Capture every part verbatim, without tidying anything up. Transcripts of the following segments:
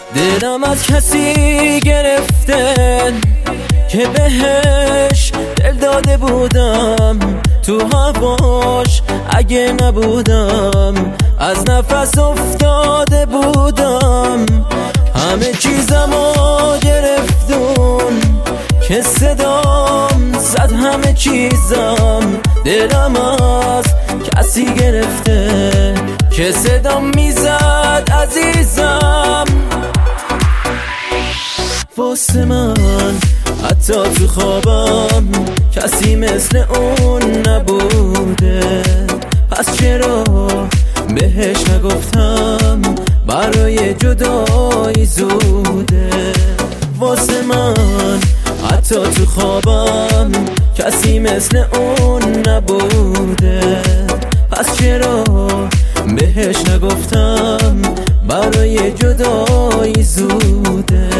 دلم از کسی گرفته که بهش دل داده بودم، تو هواش اگه نبودم از نفس افتاده بودم. همه چیزمو گرفتون که صدام زد، همه چیزم دلم از کسی گرفته که صدام میزد عزیزم. واسه من حتی تو خوابم کسی مثل اون نبوده، پس چرا بهش نگفتم برای جدایی زوده. واسه من حتی تو خوابم کسی مثل اون نبوده، پس چرا بهش نگفتم برای جدایی زوده.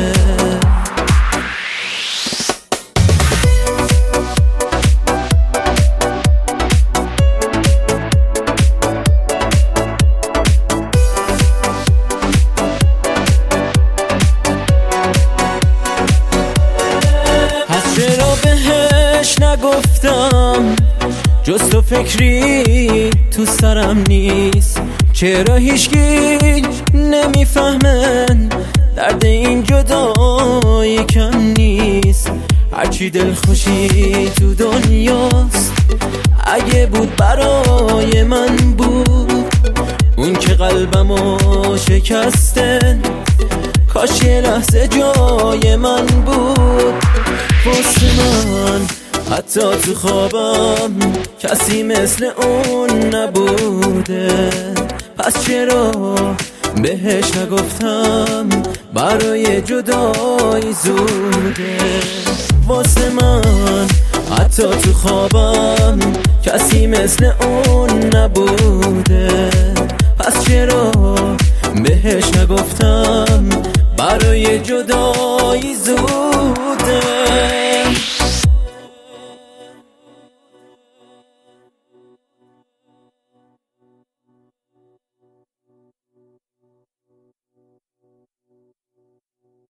چرا بهش نگفتم جز تو فکری تو سرم نیست؟ چرا هیچکی نمیفهمن درد این جدایی کم نیست؟ هرچی دل خوشی تو دنیاست اگه بود برای من بود، اون که قلبمو شکستن کاش یه لحظه جای من بود. واسه من حتی تو خوابم کسی مثل اون نبوده، پس چرا بهش نگفتم برای جدایی زوده. واسه من حتی تو خوابم کسی مثل اون نبوده، پس چرا بهش نگفتم برای جدایی زوده.